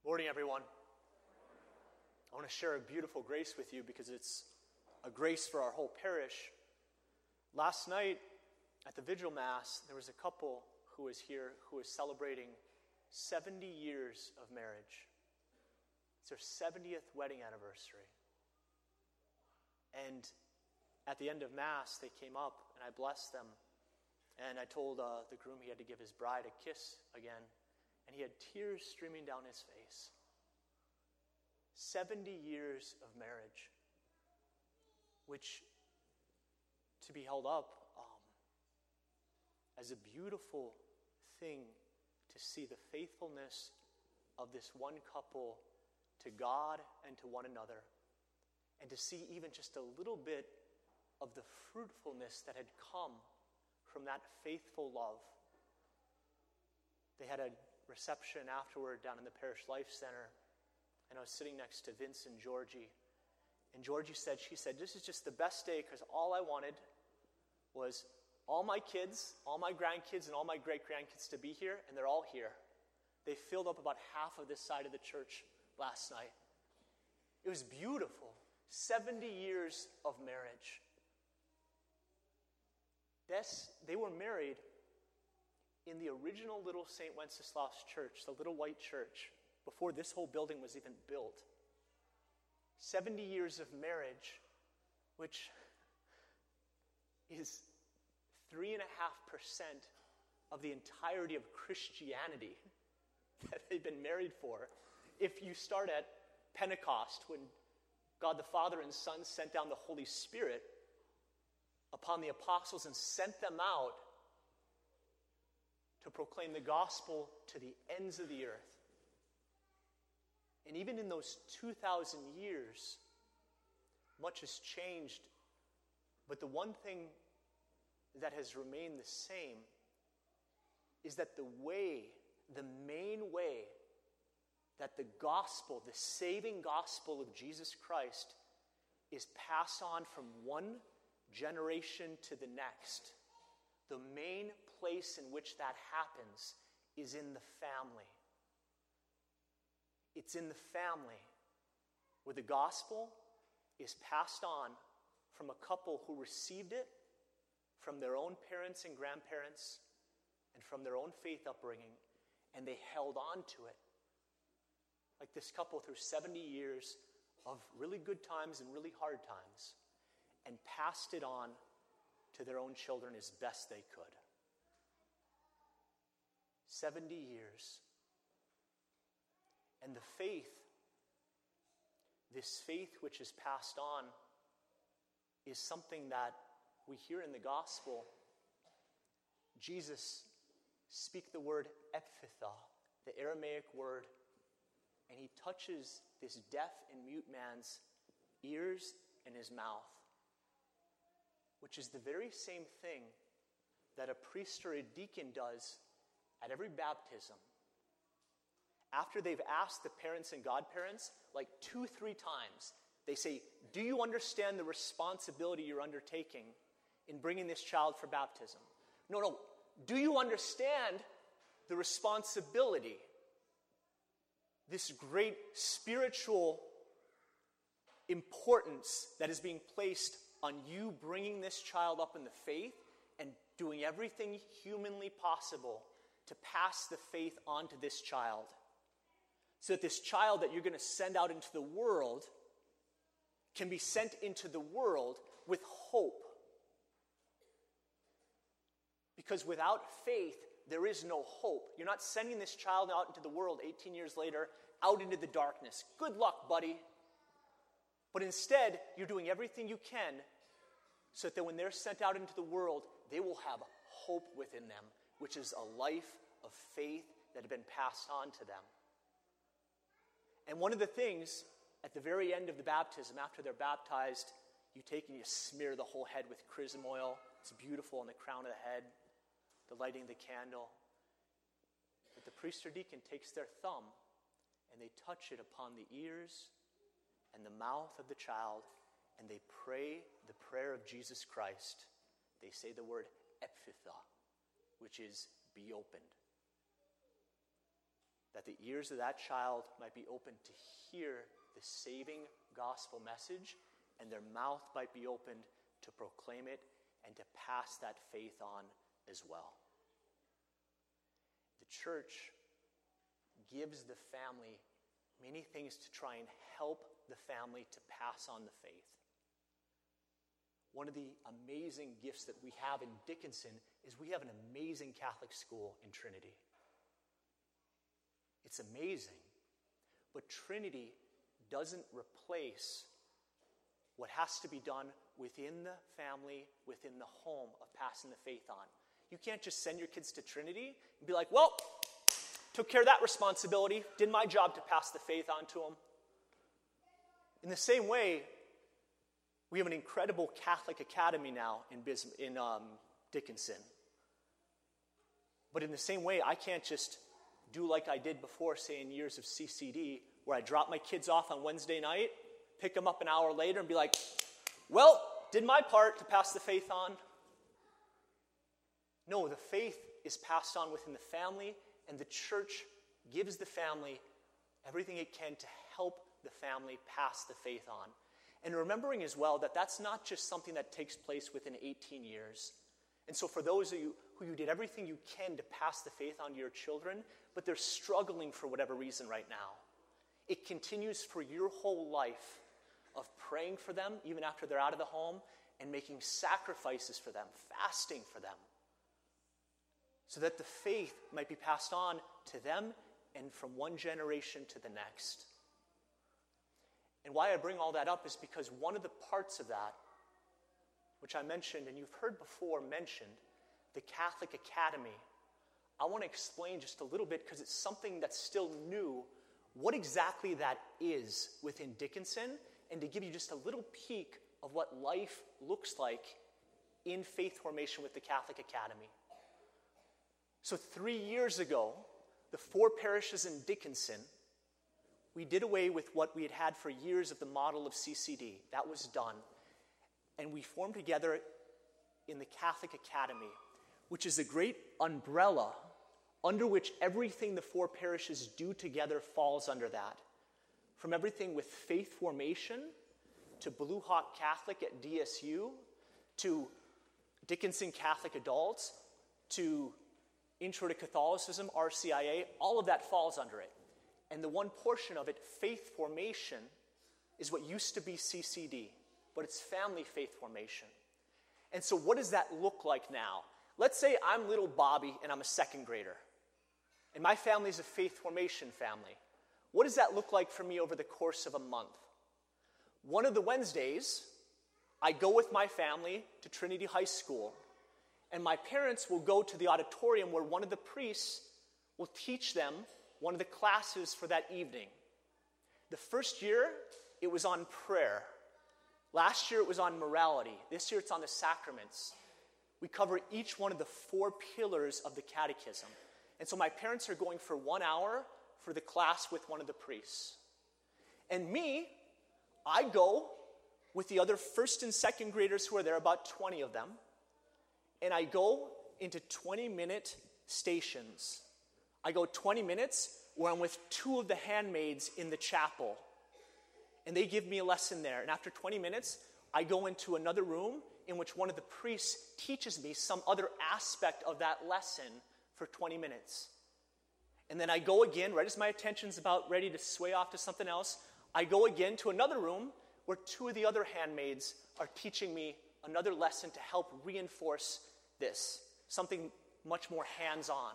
Morning, everyone. I want to share a beautiful grace with you because it's a grace for our whole parish. Last night at the Vigil Mass, there was a couple who was here who was celebrating 70 years of marriage. It's their 70th wedding anniversary. And at the end of Mass, they came up and I blessed them. And I told the groom he had to give his bride a kiss again. And he had tears streaming down his face. 70 years of marriage, which to be held up as a beautiful thing to see the faithfulness of this one couple to God and to one another, and to see even just a little bit of the fruitfulness that had come from that faithful love. They had a reception afterward down in the Parish Life Center, and I was sitting next to Vince and Georgie. And Georgie said, this is just the best day because all I wanted was all my kids, all my grandkids, and all my great-grandkids to be here, and they're all here. They filled up about half of this side of the church last night. It was beautiful. 70 years of marriage. They were married in the original little St. Wenceslaus church, the little white church, before this whole building was even built. 70 years of marriage, which is 3.5% of the entirety of Christianity that they've been married for. If you start at Pentecost, when God the Father and Son sent down the Holy Spirit upon the apostles and sent them out to proclaim the gospel to the ends of the earth. And even in those 2,000 years, much has changed. But the one thing that has remained the same is that the main way that the gospel, the saving gospel of Jesus Christ, is passed on from one generation to the next. The main place in which that happens is in the family. It's in the family where the gospel is passed on from a couple who received it from their own parents and grandparents and from their own faith upbringing, and they held on to it. Like this couple through 70 years of really good times and really hard times, and passed it on to their own children as best they could. 70 years. And the faith, this faith which is passed on, is something that we hear in the gospel. Jesus speaks the word ephphatha, the Aramaic word, and he touches this deaf and mute man's ears and his mouth, which is the very same thing that a priest or a deacon does at every baptism. After they've asked the parents and godparents like 2-3 times, they say, do you understand the responsibility you're undertaking in bringing this child for baptism? No. Do you understand the responsibility, this great spiritual importance that is being placed on you bringing this child up in the faith and doing everything humanly possible to pass the faith on to this child, so that this child that you're going to send out into the world can be sent into the world with hope. Because without faith, there is no hope. You're not sending this child out into the world 18 years later, out into the darkness. Good luck, buddy. But instead, you're doing everything you can so that when they're sent out into the world, they will have hope within them, which is a life of faith that had been passed on to them. And one of the things at the very end of the baptism, after they're baptized, you take and you smear the whole head with chrism oil. It's beautiful on the crown of the head, the lighting of the candle. But the priest or deacon takes their thumb and they touch it upon the ears and the mouth of the child, and they pray the prayer of Jesus Christ. They say the word ephphatha, which is be opened. that the ears of that child might be open to hear the saving gospel message, and their mouth might be opened to proclaim it and to pass that faith on as well. The church gives the family many things to try and help the family to pass on the faith. One of the amazing gifts that we have in Dickinson is we have an amazing Catholic school in Trinity. It's amazing, but Trinity doesn't replace what has to be done within the family, within the home of passing the faith on. You can't just send your kids to Trinity and be like, well, took care of that responsibility, did my job to pass the faith on to them. In the same way, we have an incredible Catholic academy now in Dickinson. But in the same way, I can't just do like I did before, say in years of CCD, where I drop my kids off on Wednesday night, pick them up an hour later and be like, well, did my part to pass the faith on? No, the faith is passed on within the family, and the church gives the family everything it can to help the family pass the faith on. And remembering as well that that's not just something that takes place within 18 years. And so for those of you who you did everything you can to pass the faith on to your children, but they're struggling for whatever reason right now, it continues for your whole life of praying for them, even after they're out of the home, and making sacrifices for them, fasting for them, so that the faith might be passed on to them and from one generation to the next. And why I bring all that up is because one of the parts of that, which I mentioned, and you've heard before mentioned, the Catholic Academy, I want to explain just a little bit because it's something that's still new, what exactly that is within Dickinson, and to give you just a little peek of what life looks like in faith formation with the Catholic Academy. So 3 years ago, the 4 parishes in Dickinson, we did away with what we had had for years of the model of CCD. That was done. And we formed together in the Catholic Academy, which is a great umbrella under which everything the 4 parishes do together falls under that. From everything with faith formation, to Blue Hawk Catholic at DSU, to Dickinson Catholic Adults, to Intro to Catholicism, RCIA, all of that falls under it. And the one portion of it, faith formation, is what used to be CCD, but it's family faith formation. And so what does that look like now? Let's say I'm little Bobby and I'm a 2nd grader, and my family is a faith formation family. What does that look like for me over the course of a month? One of the Wednesdays, I go with my family to Trinity High School, and my parents will go to the auditorium where one of the priests will teach them one of the classes for that evening. The first year, it was on prayer. Last year, it was on morality. This year, it's on the sacraments. We cover each one of the 4 pillars of the catechism. And so my parents are going for 1 hour for the class with one of the priests. And me, I go with the other 1st and 2nd graders who are there, about 20 of them, and I go into 20-minute stations. I go 20 minutes where I'm with 2 of the handmaids in the chapel, and they give me a lesson there. And after 20 minutes, I go into another room in which one of the priests teaches me some other aspect of that lesson for 20 minutes. And then I go again, right as my attention's about ready to sway off to something else, I go again to another room where 2 of the other handmaids are teaching me another lesson to help reinforce this, something much more hands-on.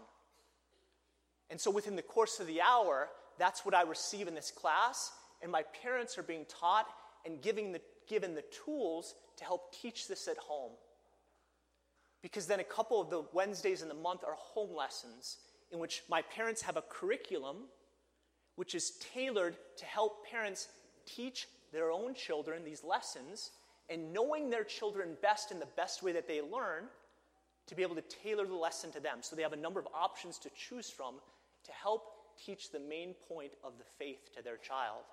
And so within the course of the hour, that's what I receive in this class, and my parents are being taught and given the tools to help teach this at home. Because then a couple of the Wednesdays in the month are home lessons in which my parents have a curriculum which is tailored to help parents teach their own children these lessons, and knowing their children best in the best way that they learn, to be able to tailor the lesson to them. So they have a number of options to choose from to help teach the main point of the faith to their child.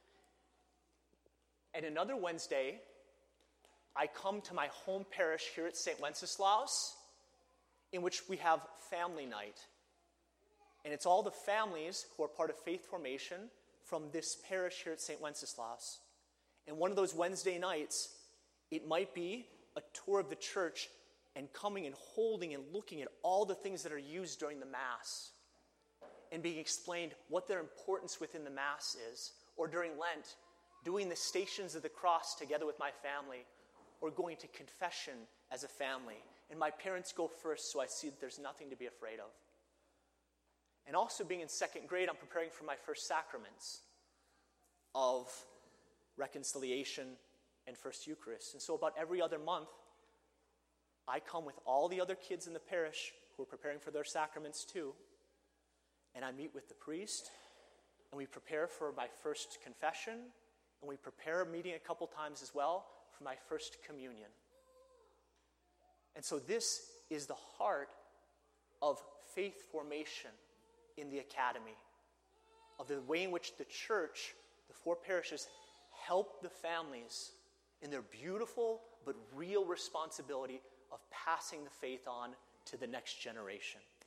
And another Wednesday, I come to my home parish here at St. Wenceslaus, in which we have family night. And it's all the families who are part of faith formation from this parish here at St. Wenceslaus. And one of those Wednesday nights, it might be a tour of the church and coming and holding and looking at all the things that are used during the Mass and being explained what their importance within the Mass is. Or during Lent, doing the Stations of the Cross together with my family, or going to confession as a family. And my parents go first, so I see that there's nothing to be afraid of. And also being in second grade, I'm preparing for my first sacraments of reconciliation and First Eucharist. And so about every other month, I come with all the other kids in the parish who are preparing for their sacraments too. And I meet with the priest, and we prepare for my first confession, and we prepare a meeting a couple times as well for my first communion. And so this is the heart of faith formation in the academy, of the way in which the church, the four parishes, help the families in their beautiful but real responsibility of passing the faith on to the next generation.